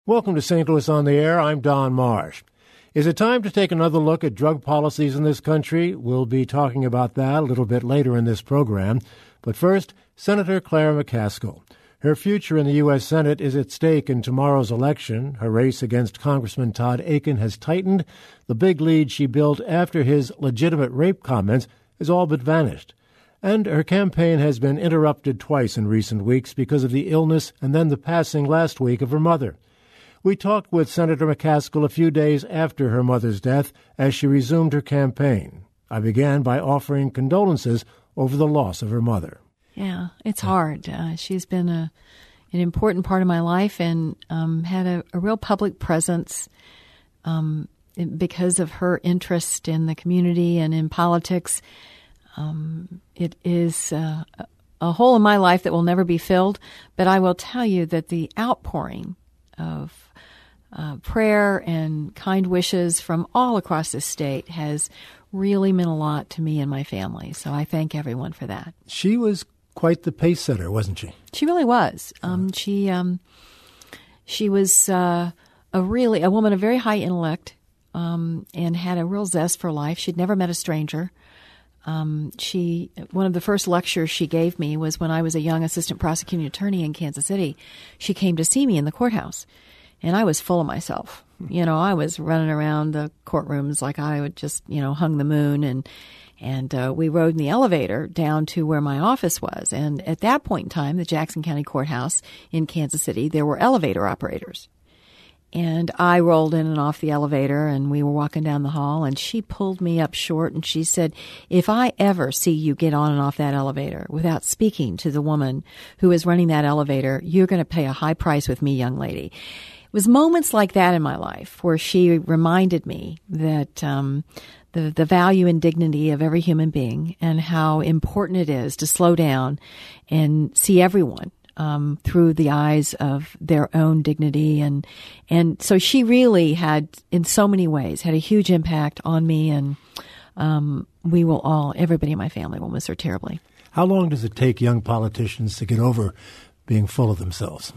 Welcome to St. Louis on the Air. I'm Don Marsh. Is it time to take another look at drug policies in this country? We'll be talking about that a little bit later in this program. But first, Senator Claire McCaskill. Her future in the U.S. Senate is at stake in tomorrow's election. Her race against Congressman Todd Akin has tightened. The big lead she built after his legitimate rape comments has all but vanished. And her campaign has been interrupted twice in recent weeks because of the illness and then the passing last week of her mother. We talked with Senator McCaskill a few days after her mother's death as she resumed her campaign. I began by offering condolences over the loss of her mother. Yeah, it's hard. She's been an important part of my life and had a real public presence because of her interest in the community and in politics. It is a hole in my life that will never be filled, but I will tell you that the outpouring of prayer and kind wishes from all across the state has really meant a lot to me and my family. So I thank everyone for that. She was quite the pace setter, wasn't she? She really was. She was a woman of very high intellect and had a real zest for life. She'd never met a stranger. One of the first lectures she gave me was when I was a young assistant prosecuting attorney in Kansas City. She came to see me in the courthouse. And I was full of myself. You know, I was running around the courtrooms like I would just, hung the moon. And we rode in the elevator down to where my office was. And at that point in time, the Jackson County Courthouse in Kansas City, there were elevator operators. And I rolled in and off the elevator, and we were walking down the hall, and she pulled me up short, and she said, "If I ever see you get on and off that elevator without speaking to the woman who is running that elevator, you're going to pay a high price with me, young lady." It was moments like that in my life where she reminded me that the value and dignity of every human being and how important it is to slow down and see everyone through the eyes of their own dignity. And so she really had, in so many ways, had a huge impact on me, and everybody in my family will miss her terribly. How long does it take young politicians to get over being full of themselves?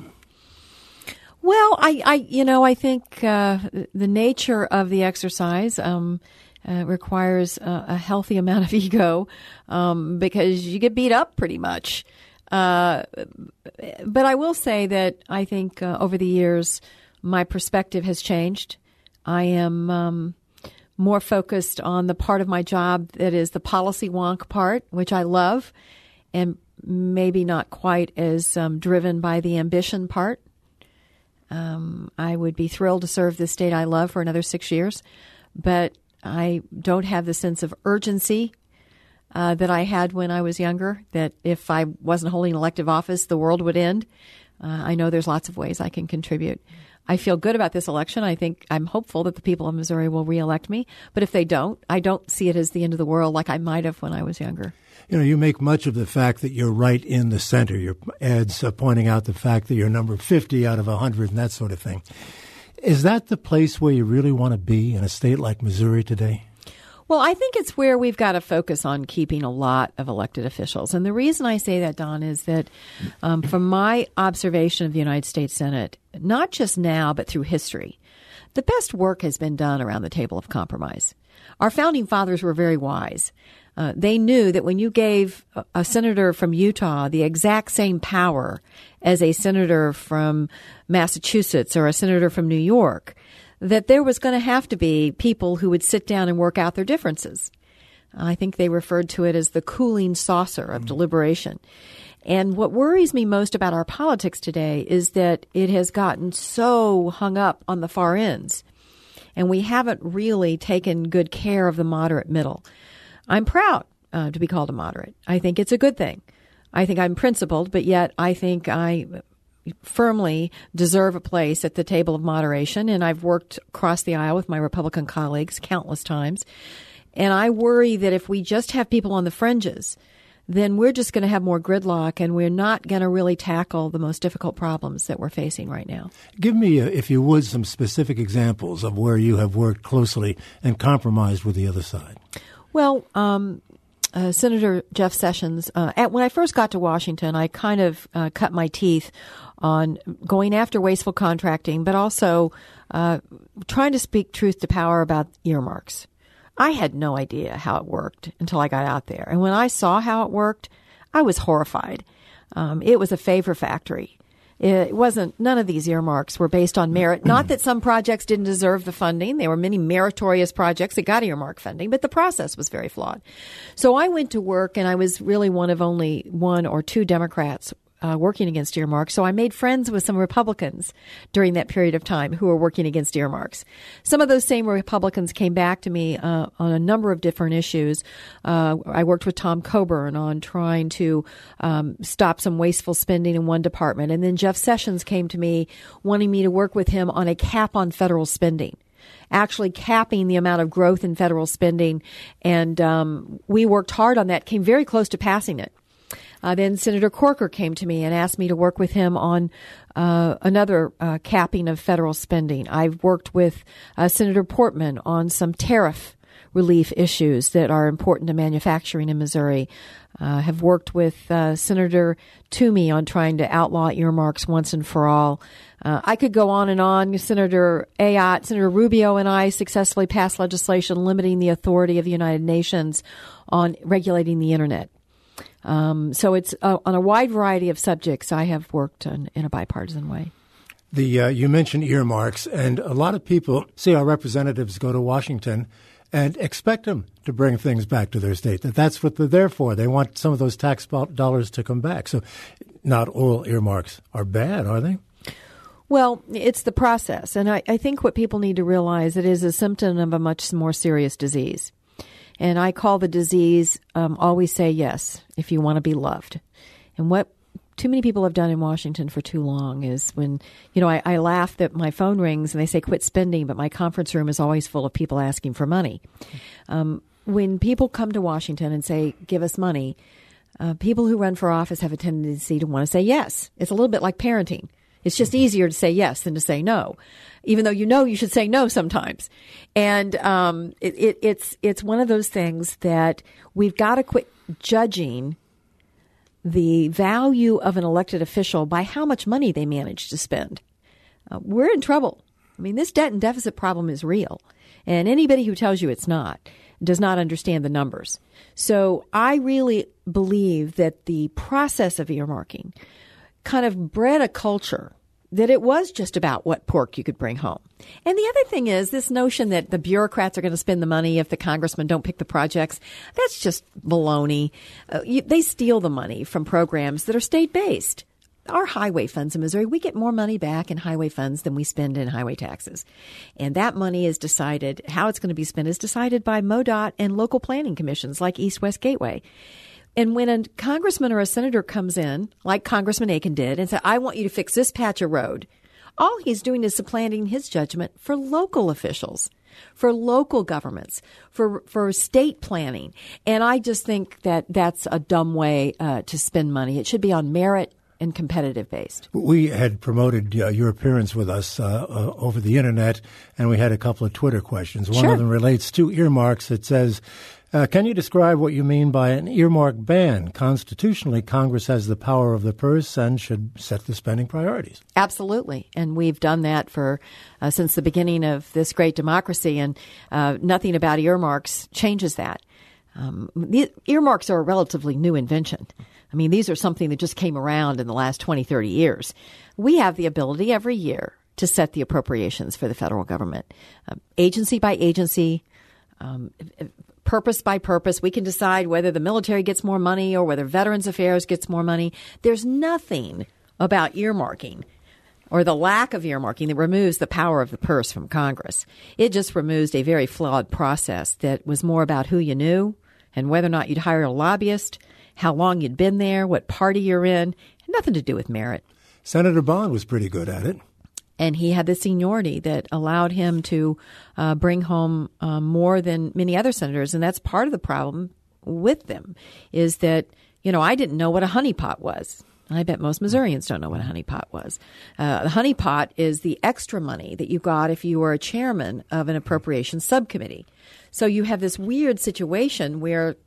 Well, I think the nature of the exercise requires a healthy amount of ego because you get beat up pretty much. But I will say that I think over the years my perspective has changed. I am more focused on the part of my job that is the policy wonk part, which I love, and maybe not quite as driven by the ambition part. I would be thrilled to serve the state I love for another 6 years, but I don't have the sense of urgency that I had when I was younger, that if I wasn't holding elective office, the world would end. I know there's lots of ways I can contribute. I feel good about this election. I'm hopeful that the people of Missouri will reelect me. But if they don't, I don't see it as the end of the world like I might have when I was younger. You make much of the fact that you're right in the center. Your ads pointing out the fact that you're number 50 out of 100 and that sort of thing. Is that the place where you really want to be in a state like Missouri today? Well, I think it's where we've got to focus on keeping a lot of elected officials. And the reason I say that, Don, is that from my observation of the United States Senate, not just now, but through history, the best work has been done around the table of compromise. Our founding fathers were very wise. They knew that when you gave a senator from Utah the exact same power as a senator from Massachusetts or a senator from New York, that there was going to have to be people who would sit down and work out their differences. I think they referred to it as the cooling saucer of deliberation. And what worries me most about our politics today is that it has gotten so hung up on the far ends, and we haven't really taken good care of the moderate middle. I'm proud to be called a moderate. I think it's a good thing. I think I'm principled, but yet I think I firmly deserve a place at the table of moderation, and I've worked across the aisle with my Republican colleagues countless times. And I worry that if we just have people on the fringes, then we're just going to have more gridlock, and we're not going to really tackle the most difficult problems that we're facing right now. Give me, if you would, some specific examples of where you have worked closely and compromised with the other side. Well, Senator Jeff Sessions, when I first got to Washington, I kind of cut my teeth on going after wasteful contracting, but also trying to speak truth to power about earmarks. I had no idea how it worked until I got out there. And when I saw how it worked, I was horrified. It was a favor factory. It wasn't, none of these earmarks were based on merit. Not that some projects didn't deserve the funding. There were many meritorious projects that got earmark funding, but the process was very flawed. So I went to work, and I was really one of only one or two Democrats working against earmarks. So I made friends with some Republicans during that period of time who were working against earmarks. Some of those same Republicans came back to me on a number of different issues. I worked with Tom Coburn on trying to stop some wasteful spending in one department. And then Jeff Sessions came to me wanting me to work with him on a cap on federal spending, actually capping the amount of growth in federal spending. And we worked hard on that, came very close to passing it. Then Senator Corker came to me and asked me to work with him on another capping of federal spending. I've worked with Senator Portman on some tariff relief issues that are important to manufacturing in Missouri. Have worked with Senator Toomey on trying to outlaw earmarks once and for all. I could go on and on. Senator Ayotte, Senator Rubio, and I successfully passed legislation limiting the authority of the United Nations on regulating the Internet. So it's on a wide variety of subjects I have worked in a bipartisan way. You mentioned earmarks, and a lot of people see our representatives go to Washington and expect them to bring things back to their state, that's what they're there for. They want some of those tax dollars to come back. So not all earmarks are bad, are they? Well, it's the process. And I think what people need to realize, it is a symptom of a much more serious disease. And I call the disease, always say yes if you want to be loved. And what too many people have done in Washington for too long is when, I laugh that my phone rings and they say quit spending, but my conference room is always full of people asking for money. When people come to Washington and say, give us money, people who run for office have a tendency to want to say yes. It's a little bit like parenting. It's just easier to say yes than to say no, even though you should say no sometimes. And it's one of those things that we've got to quit judging the value of an elected official by how much money they manage to spend. We're in trouble. I mean, this debt and deficit problem is real. And anybody who tells you it's not does not understand the numbers. So I really believe that the process of earmarking kind of bred a culture that it was just about what pork you could bring home. And the other thing is this notion that the bureaucrats are going to spend the money if the congressmen don't pick the projects. That's just baloney. They steal the money from programs that are state-based. Our highway funds in Missouri, we get more money back in highway funds than we spend in highway taxes. And that money is decided, how it's going to be spent is decided by MoDOT and local planning commissions like East-West Gateway. And when a congressman or a senator comes in, like Congressman Aiken did, and said, I want you to fix this patch of road, all he's doing is supplanting his judgment for local officials, for local governments, for state planning. And I just think that that's a dumb way to spend money. It should be on merit and competitive based. We had promoted your appearance with us over the Internet, and we had a couple of Twitter questions. One of them relates to earmarks. It says, can you describe what you mean by an earmark ban? Constitutionally, Congress has the power of the purse and should set the spending priorities. Absolutely. And we've done that for since the beginning of this great democracy, and nothing about earmarks changes that. The earmarks are a relatively new invention. I mean, these are something that just came around in the last 20, 30 years. We have the ability every year to set the appropriations for the federal government, agency by agency, purpose by purpose. We can decide whether the military gets more money or whether Veterans Affairs gets more money. There's nothing about earmarking or the lack of earmarking that removes the power of the purse from Congress. It just removes a very flawed process that was more about who you knew and whether or not you'd hire a lobbyist, how long you'd been there, what party you're in. It had nothing to do with merit. Senator Bond was pretty good at it. And he had the seniority that allowed him to bring home more than many other senators. And that's part of the problem with them is that, I didn't know what a honeypot was. I bet most Missourians don't know what a honeypot was. The honeypot is the extra money that you got if you were a chairman of an appropriations subcommittee. So you have this weird situation where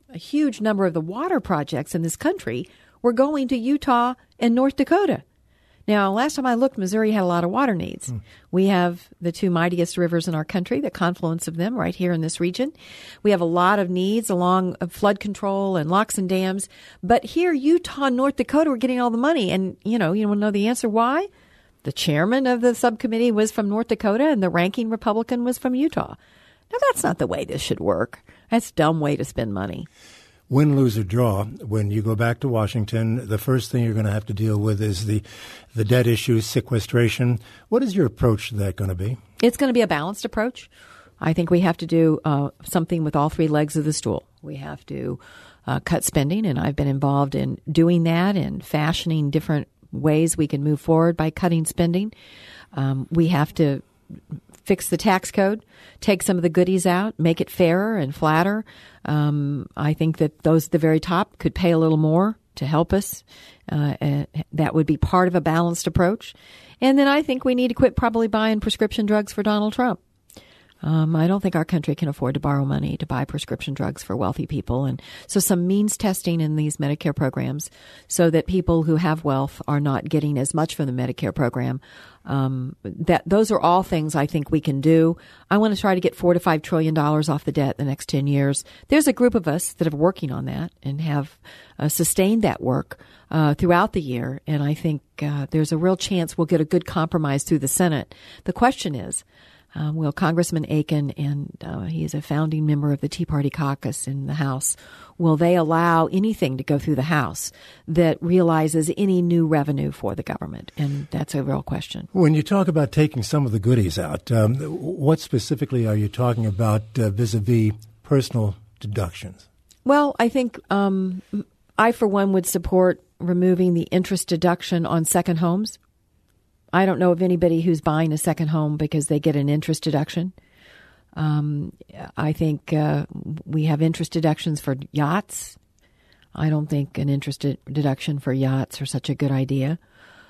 a huge number of the water projects in this country were going to Utah and North Dakota. Now, last time I looked, Missouri had a lot of water needs. We have the two mightiest rivers in our country, the confluence of them right here in this region. We have a lot of needs along flood control and locks and dams. But here, Utah and North Dakota were getting all the money. And, you want to know the answer why? The chairman of the subcommittee was from North Dakota and the ranking Republican was from Utah. Now, that's not the way this should work. That's a dumb way to spend money. Win, lose, or draw, when you go back to Washington, the first thing you're going to have to deal with is the debt issue, sequestration. What is your approach to that going to be? It's going to be a balanced approach. I think we have to do something with all three legs of the stool. We have to cut spending, and I've been involved in doing that and fashioning different ways we can move forward by cutting spending. We have to fix the tax code, take some of the goodies out, make it fairer and flatter. I think that those at the very top could pay a little more to help us. That would be part of a balanced approach. And then I think we need to quit probably buying prescription drugs for Donald Trump. I don't think our country can afford to borrow money to buy prescription drugs for wealthy people. And so some means testing in these Medicare programs so that people who have wealth are not getting as much from the Medicare program. Those are all things I think we can do. I want to try to get $4 to $5 trillion off the debt in the next 10 years. There's a group of us that are working on that and have sustained that work throughout the year. And I think there's a real chance we'll get a good compromise through the Senate. The question is, will Congressman Aiken, and he is a founding member of the Tea Party caucus in the House, will they allow anything to go through the House that realizes any new revenue for the government? And that's a real question. When you talk about taking some of the goodies out, what specifically are you talking about vis-a-vis personal deductions? Well, I think I, for one, would support removing the interest deduction on second homes. I don't know of anybody who's buying a second home because they get an interest deduction. I think we have interest deductions for yachts. I don't think an interest deduction for yachts are such a good idea.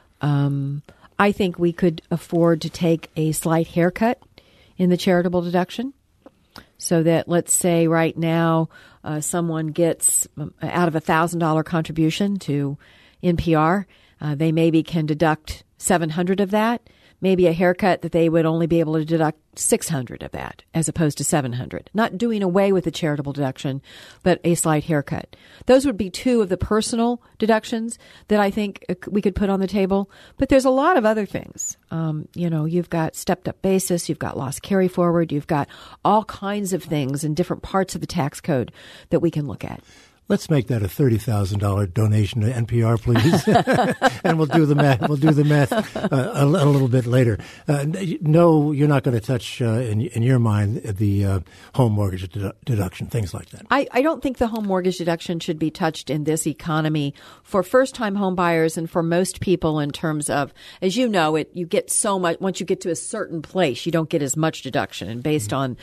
I think we could afford to take a slight haircut in the charitable deduction so that, let's say right now, someone gets out of $1,000 contribution to NPR, they maybe can deduct $700 of that, maybe a haircut that they would only be able to deduct $600 of that as opposed to $700. Not doing away with the charitable deduction, but a slight haircut. Those would be two of the personal deductions that I think we could put on the table. But there's a lot of other things. You've got stepped up basis, you've got loss carry forward, you've got all kinds of things in different parts of the tax code that we can look at. Let's make that a $30,000 donation to NPR, please, and we'll do the math. We'll do the math a little bit later. No, you're not going to touch, in your mind, the home mortgage deduction, things like that. I don't think the home mortgage deduction should be touched in this economy for first-time home buyers and for most people in terms of, as you know, you get so much once you get to a certain place, you don't get as much deduction, and based on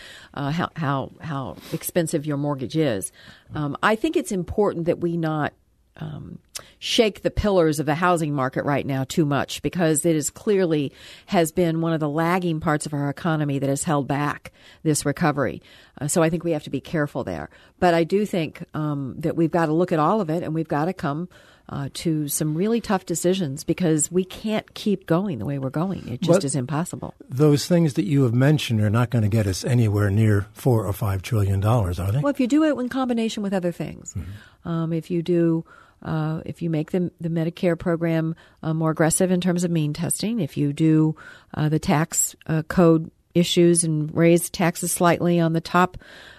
how expensive your mortgage is. I think it's important that we not shake the pillars of the housing market right now too much, because it is clearly has been one of the lagging parts of our economy that has held back this recovery. So I think we have to be careful there. But I do think that we've got to look at all of it, and we've got to come to some really tough decisions, because we can't keep going the way we're going. It just is impossible. Those things that you have mentioned are not going to get us anywhere near $4 or $5 trillion, are they? Well, if you do it in combination with other things, if you make the Medicare program more aggressive in terms of mean testing, if you do the tax code issues and raise taxes slightly on the top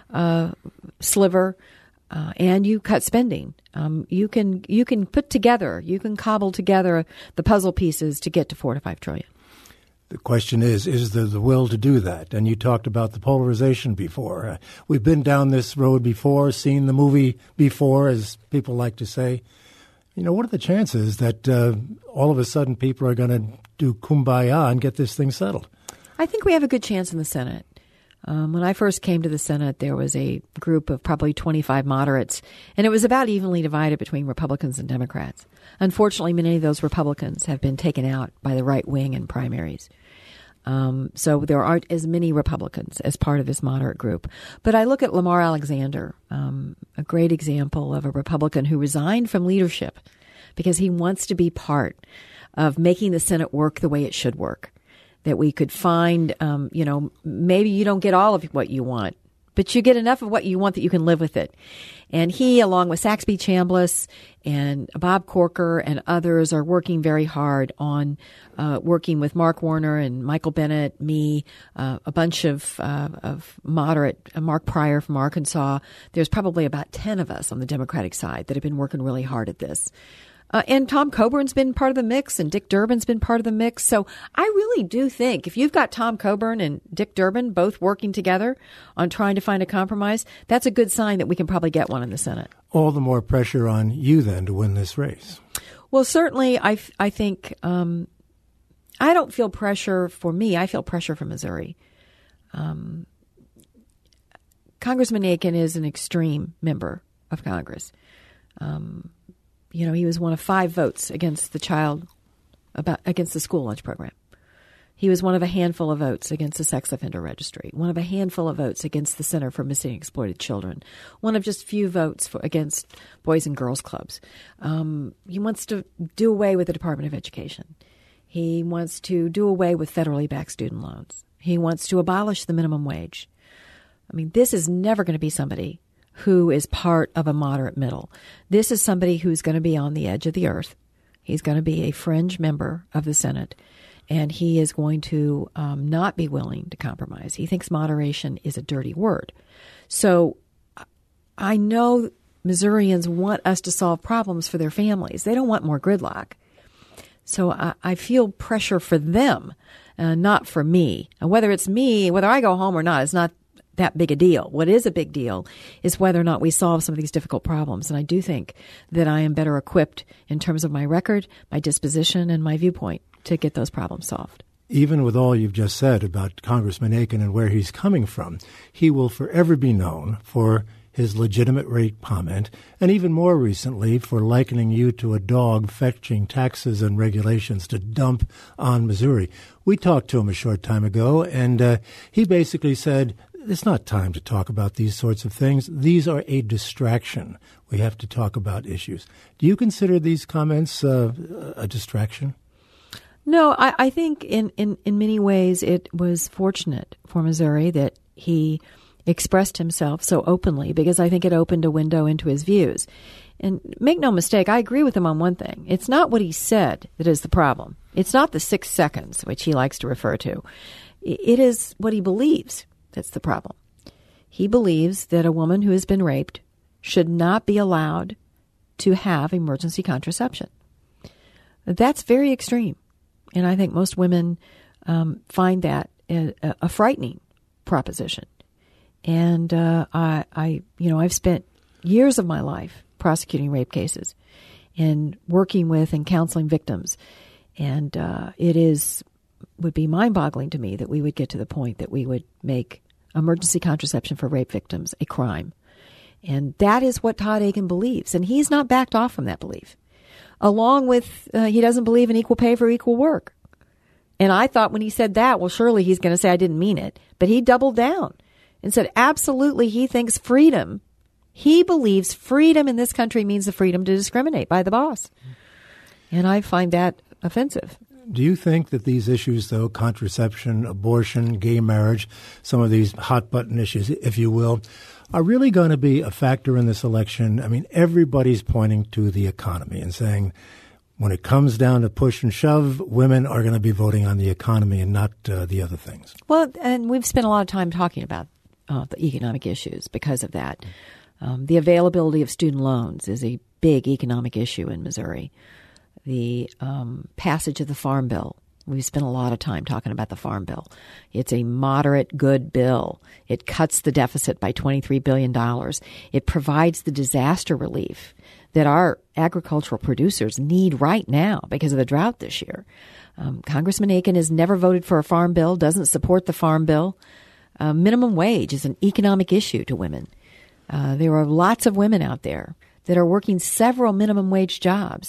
sliver, and you cut spending, you can cobble together the puzzle pieces to get to $4 to $5 trillion. The question is there the will to do that? And you talked about the polarization before. We've been down this road before, seen the movie before, as people like to say. What are the chances that all of a sudden people are going to do kumbaya and get this thing settled? I think we have a good chance in the Senate. When I first came to the Senate, there was a group of probably 25 moderates, and it was about evenly divided between Republicans and Democrats. Unfortunately, many of those Republicans have been taken out by the right wing in primaries. So there aren't as many Republicans as part of this moderate group. But I look at Lamar Alexander, a great example of a Republican who resigned from leadership because he wants to be part of making the Senate work the way it should work. That we could find, maybe you don't get all of what you want, but you get enough of what you want that you can live with it. And he, along with Saxby Chambliss and Bob Corker and others, are working very hard on working with Mark Warner and Michael Bennett, me, a bunch of moderate, Mark Pryor from Arkansas. There's probably about 10 of us on the Democratic side that have been working really hard at this. And Tom Coburn's been part of the mix, and Dick Durbin's been part of the mix. So I really do think if you've got Tom Coburn and Dick Durbin both working together on trying to find a compromise, that's a good sign that we can probably get one in the Senate. All the more pressure on you then to win this race. Well, certainly I think I don't feel pressure for me. I feel pressure for Missouri. Congressman Aiken is an extreme member of Congress. He was one of 5 votes against the school lunch program. He was one of a handful of votes against the sex offender registry, one of a handful of votes against the Center for Missing and Exploited Children, one of just few votes against Boys and Girls Clubs. He wants to do away with the Department of Education. He wants to do away with federally backed student loans. He wants to abolish the minimum wage. I mean, this is never going to be somebody who is part of a moderate middle. This is somebody who's going to be on the edge of the earth. He's going to be a fringe member of the Senate, and he is going to not be willing to compromise. He thinks moderation is a dirty word. So I know Missourians want us to solve problems for their families. They don't want more gridlock. So I feel pressure for them, not for me. And whether it's me, whether I go home or not, it's not that big a deal. What is a big deal is whether or not we solve some of these difficult problems. And I do think that I am better equipped in terms of my record, my disposition, and my viewpoint to get those problems solved. Even with all you've just said about Congressman Aiken and where he's coming from, he will forever be known for his legitimate rate comment, and even more recently for likening you to a dog fetching taxes and regulations to dump on Missouri. We talked to him a short time ago, and he basically said, it's not time to talk about these sorts of things. These are a distraction. We have to talk about issues. Do you consider these comments a distraction? No, I think in many ways it was fortunate for Missouri that he expressed himself so openly, because I think it opened a window into his views. And make no mistake, I agree with him on one thing. It's not what he said that is the problem. It's not the 6 seconds, which he likes to refer to. It is what he believes that's the problem. He believes that a woman who has been raped should not be allowed to have emergency contraception. That's very extreme. And I think most women find that a frightening proposition. And I've spent years of my life prosecuting rape cases and working with and counseling victims. And it would be mind-boggling to me that we would get to the point that we would make emergency contraception for rape victims a crime. And that is what Todd Aiken believes. And he's not backed off from that belief. Along with, he doesn't believe in equal pay for equal work. And I thought when he said that, well, surely he's going to say I didn't mean it. But he doubled down and said, absolutely, he thinks freedom. He believes freedom in this country means the freedom to discriminate by the boss. And I find that offensive. Do you think that these issues, though, contraception, abortion, gay marriage, some of these hot-button issues, if you will, are really going to be a factor in this election? I mean, everybody's pointing to the economy and saying when it comes down to push and shove, women are going to be voting on the economy and not the other things. Well, and we've spent a lot of time talking about the economic issues because of that. The availability of student loans is a big economic issue in Missouri. The passage of the Farm Bill. We've spent a lot of time talking about the Farm Bill. It's a moderate, good bill. It cuts the deficit by $23 billion. It provides the disaster relief that our agricultural producers need right now because of the drought this year. Congressman Aiken has never voted for a farm bill, doesn't support the Farm Bill. Minimum wage is an economic issue to women. There are lots of women out there that are working several minimum wage jobs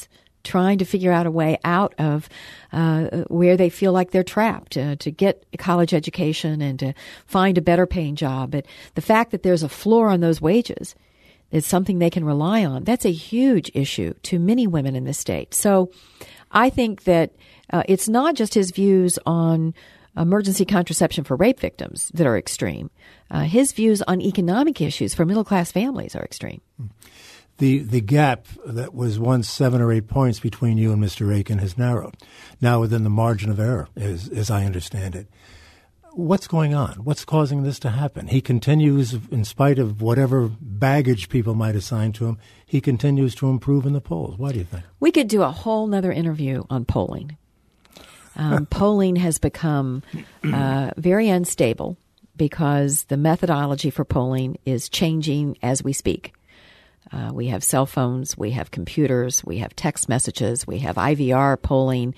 trying to figure out a way out of where they feel like they're trapped, to get a college education and to find a better paying job. But the fact that there's a floor on those wages is something they can rely on. That's a huge issue to many women in this state. So I think that it's not just his views on emergency contraception for rape victims that are extreme. His views on economic issues for middle-class families are extreme. The gap that was once 7 or 8 points between you and Mr. Akin has narrowed, now within the margin of error, as I understand it. What's going on? What's causing this to happen? He continues, in spite of whatever baggage people might assign to him, he continues to improve in the polls. Why do you think? We could do a whole nother interview on polling. Polling has become very unstable because the methodology for polling is changing as we speak. We have cell phones, we have computers, we have text messages, we have IVR polling.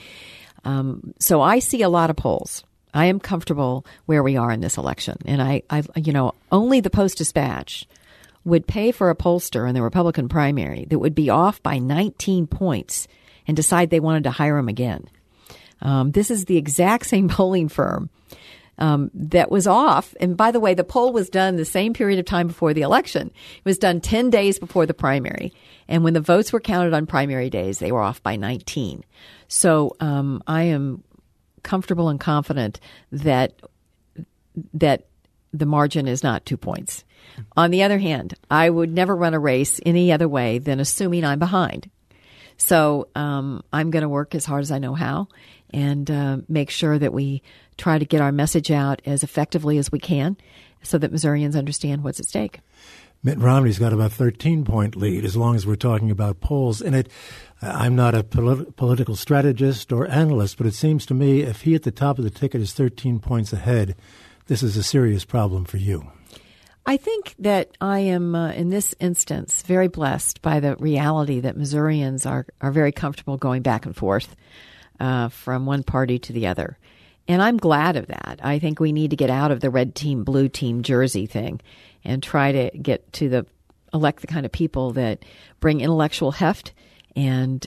So I see a lot of polls. I am comfortable where we are in this election. And I only the Post-Dispatch would pay for a pollster in the Republican primary that would be off by 19 points and decide they wanted to hire him again. This is the exact same polling firm that was off. And by the way, the poll was done the same period of time before the election. It was done 10 days before the primary. And when the votes were counted on primary days, they were off by 19. So I am comfortable and confident that the margin is not 2 points. On the other hand, I would never run a race any other way than assuming I'm behind. So I'm going to work as hard as I know how and make sure that we try to get our message out as effectively as we can so that Missourians understand what's at stake. Mitt Romney's got about a 13-point lead as long as we're talking about polls. And I'm not a political strategist or analyst, but it seems to me if he at the top of the ticket is 13 points ahead, this is a serious problem for you. I think that I am, in this instance, very blessed by the reality that Missourians are very comfortable going back and forth from one party to the other. And I'm glad of that. I think we need to get out of the red team, blue team jersey thing and try to get to elect the kind of people that bring intellectual heft and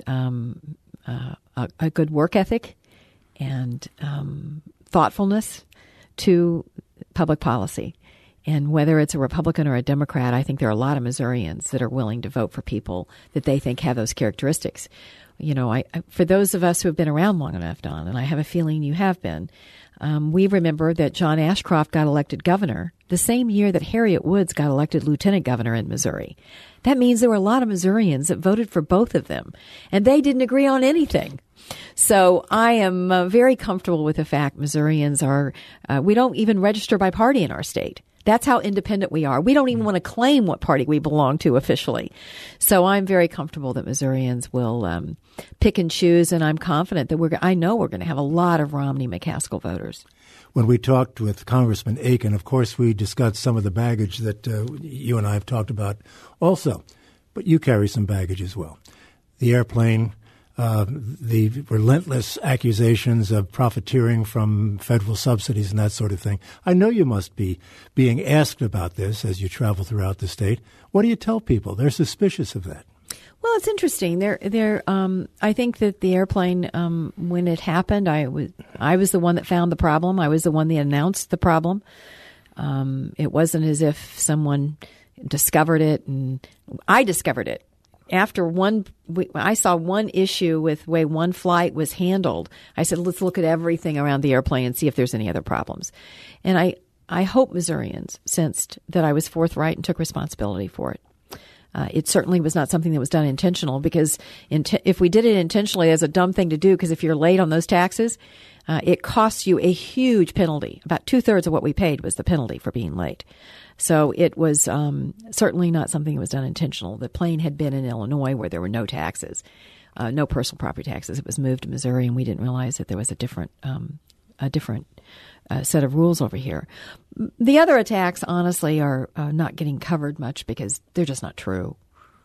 a good work ethic and thoughtfulness to public policy. And whether it's a Republican or a Democrat, I think there are a lot of Missourians that are willing to vote for people that they think have those characteristics. You know, for those of us who have been around long enough, Don, and I have a feeling you have been, we remember that John Ashcroft got elected governor the same year that Harriet Woods got elected lieutenant governor in Missouri. That means there were a lot of Missourians that voted for both of them, and they didn't agree on anything. So I am very comfortable with the fact Missourians are, we don't even register by party in our state. That's how independent we are. We don't even want to claim what party we belong to officially. So I'm very comfortable that Missourians will pick and choose, and I'm confident that I know we're going to have a lot of Romney-McCaskill voters. When we talked with Congressman Akin, of course, we discussed some of the baggage that you and I have talked about also. But you carry some baggage as well. The airplane, the relentless accusations of profiteering from federal subsidies and that sort of thing. I know you must be being asked about this as you travel throughout the state. What do you tell people? They're suspicious of that. Well, it's interesting. I think that the airplane, when it happened, I was the one that found the problem. I was the one that announced the problem. It wasn't as if someone discovered it, and I discovered it. After I saw one issue with the way one flight was handled. I said, let's look at everything around the airplane and see if there's any other problems. And I hope Missourians sensed that I was forthright and took responsibility for it. It certainly was not something that was done intentional, because if we did it intentionally, that's a dumb thing to do, because if you're late on those taxes, it costs you a huge penalty. About 2/3 of what we paid was the penalty for being late. So it was certainly not something that was done intentional. The plane had been in Illinois where there were no taxes, no personal property taxes. It was moved to Missouri, and we didn't realize that there was a different set of rules over here. The other attacks, honestly, are not getting covered much because they're just not true.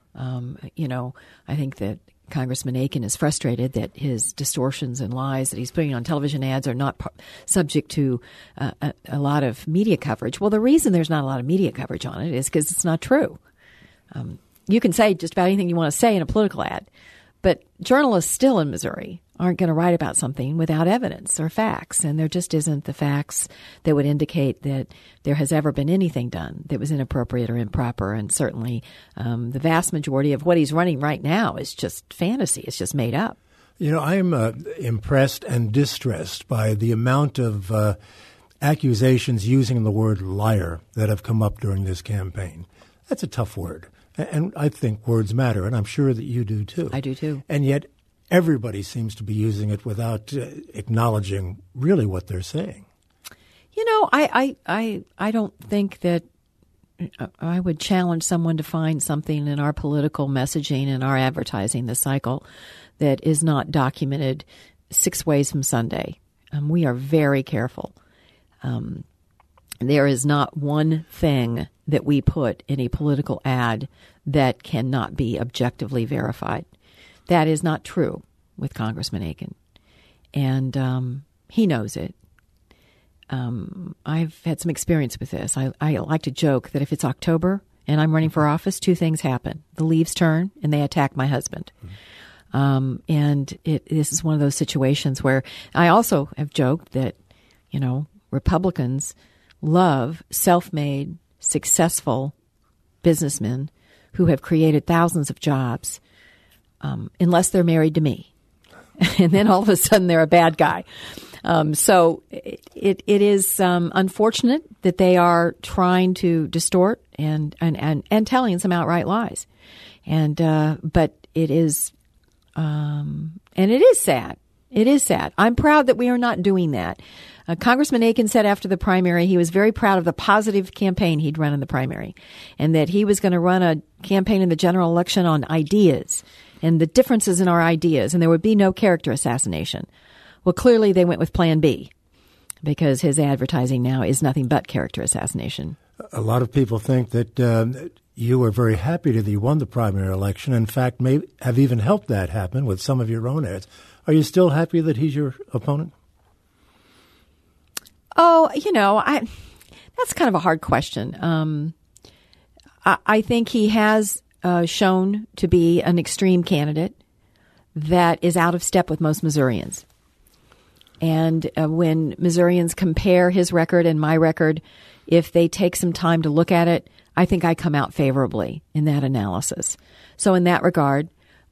I think that Congressman Akin is frustrated that his distortions and lies that he's putting on television ads are not subject to a lot of media coverage. Well, the reason there's not a lot of media coverage on it is because it's not true. You can say just about anything you want to say in a political ad, But journalists still in Missouri aren't going to write about something without evidence or facts. And there just isn't the facts that would indicate that there has ever been anything done that was inappropriate or improper. And certainly the vast majority of what he's running right now is just fantasy. It's just made up. You know, I'm impressed and distressed by the amount of accusations using the word liar that have come up during this campaign. That's a tough word. And I think words matter, and I'm sure that you do too. I do too. And yet everybody seems to be using it without acknowledging really what they're saying. You know, I don't think that I would challenge someone to find something in our political messaging and our advertising this cycle that is not documented 6 ways from Sunday. We are very careful. There is not one thing that we put in a political ad that cannot be objectively verified. That is not true with Congressman Akin. And he knows it. I've had some experience with this. I like to joke that if it's October and I'm running for office, 2 things happen. The leaves turn and they attack my husband. And this is one of those situations where I also have joked that, you know, Republicans love self-made, successful businessmen who have created thousands of jobs, unless they're married to me. And then all of a sudden they're a bad guy. So it is unfortunate that they are trying to distort and telling some outright lies. But it is, and it is sad. It is sad. I'm proud that we are not doing that. Congressman Akin said after the primary he was very proud of the positive campaign he'd run in the primary, and that he was going to run a campaign in the general election on ideas and the differences in our ideas, and there would be no character assassination. Well, clearly they went with Plan B, because his advertising now is nothing but character assassination. A lot of people think that you were very happy that you won the primary election. In fact, may have even helped that happen with some of your own ads. Are you still happy that he's your opponent? Oh, you know, that's kind of a hard question. I think he has shown to be an extreme candidate that is out of step with most Missourians. And when Missourians compare his record and my record, if they take some time to look at it, I think I come out favorably in that analysis. So in that regard,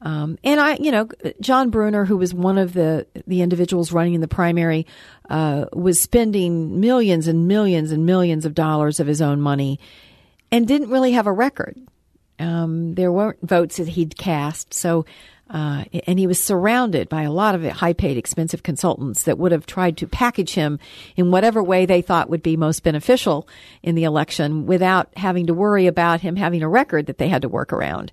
John Brunner, who was one of the individuals running in the primary, was spending millions and millions and millions of dollars of his own money and didn't really have a record. There weren't votes that he'd cast. So, and he was surrounded by a lot of high-paid, expensive consultants that would have tried to package him in whatever way they thought would be most beneficial in the election without having to worry about him having a record that they had to work around.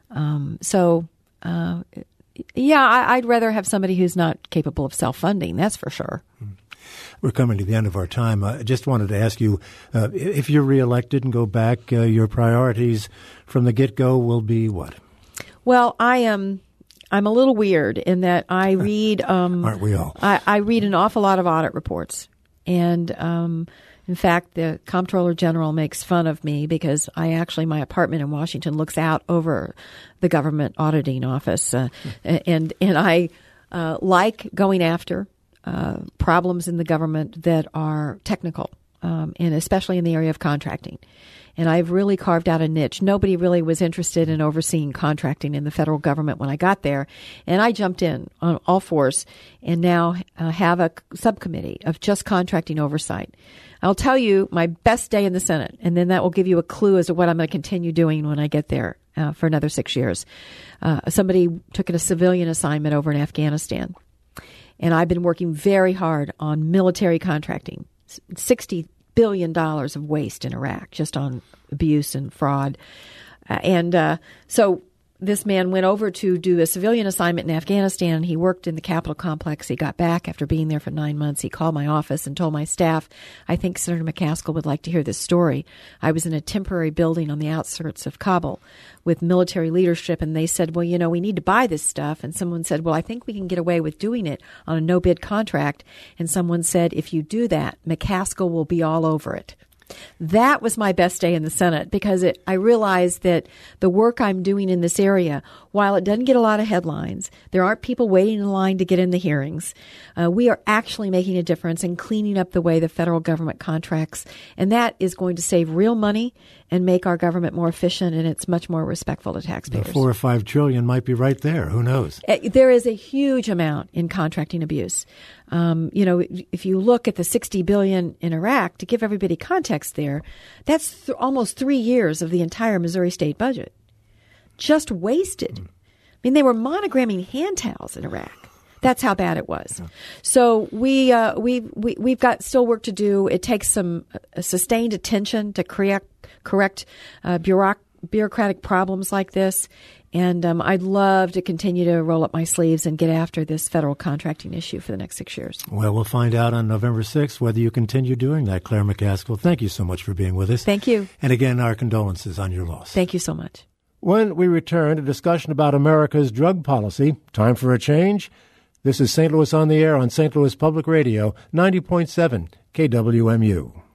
I'd rather have somebody who's not capable of self-funding. That's for sure. We're coming to the end of our time. I just wanted to ask you, if you're reelected and go back, your priorities from the get-go will be what? Well, I'm a little weird in that I read. Aren't we all? I read an awful lot of audit reports, and in fact, the Comptroller General makes fun of me because my apartment in Washington looks out over the government auditing office, and I like going after problems in the government that are technical, and especially in the area of contracting. And I've really carved out a niche. Nobody really was interested in overseeing contracting in the federal government when I got there. And I jumped in on all fours and now have a subcommittee of just contracting oversight. I'll tell you my best day in the Senate, and then that will give you a clue as to what I'm going to continue doing when I get there for another 6 years. Somebody took a civilian assignment over in Afghanistan, and I've been working very hard on military contracting, $60 billion of waste in Iraq just on abuse and fraud. So this man went over to do a civilian assignment in Afghanistan. He worked in the Capitol complex. He got back after being there for 9 months. He called my office and told my staff, I think Senator McCaskill would like to hear this story. I was in a temporary building on the outskirts of Kabul with military leadership, and they said, well, you know, we need to buy this stuff. And someone said, well, I think we can get away with doing it on a no-bid contract. And someone said, if you do that, McCaskill will be all over it. That was my best day in the Senate because I realized that the work I'm doing in this area, while it doesn't get a lot of headlines, there aren't people waiting in line to get in the hearings. We are actually making a difference in cleaning up the way the federal government contracts, and that is going to save real money and make our government more efficient, and it's much more respectful to taxpayers. The $4 or $5 trillion might be right there. Who knows? There is a huge amount in contracting abuse. If you look at the $60 billion in Iraq, to give everybody context there, that's almost 3 years of the entire Missouri state budget. Just wasted. I mean, they were monogramming hand towels in Iraq. That's how bad it was. So we've got still work to do. It takes some sustained attention to correct bureaucratic problems like this. And I'd love to continue to roll up my sleeves and get after this federal contracting issue for the next 6 years. Well, we'll find out on November 6th whether you continue doing that, Claire McCaskill. Thank you so much for being with us. Thank you. And again, our condolences on your loss. Thank you so much. When we return to discussion about America's drug policy, time for a change. This is St. Louis on the Air on St. Louis Public Radio, 90.7 KWMU.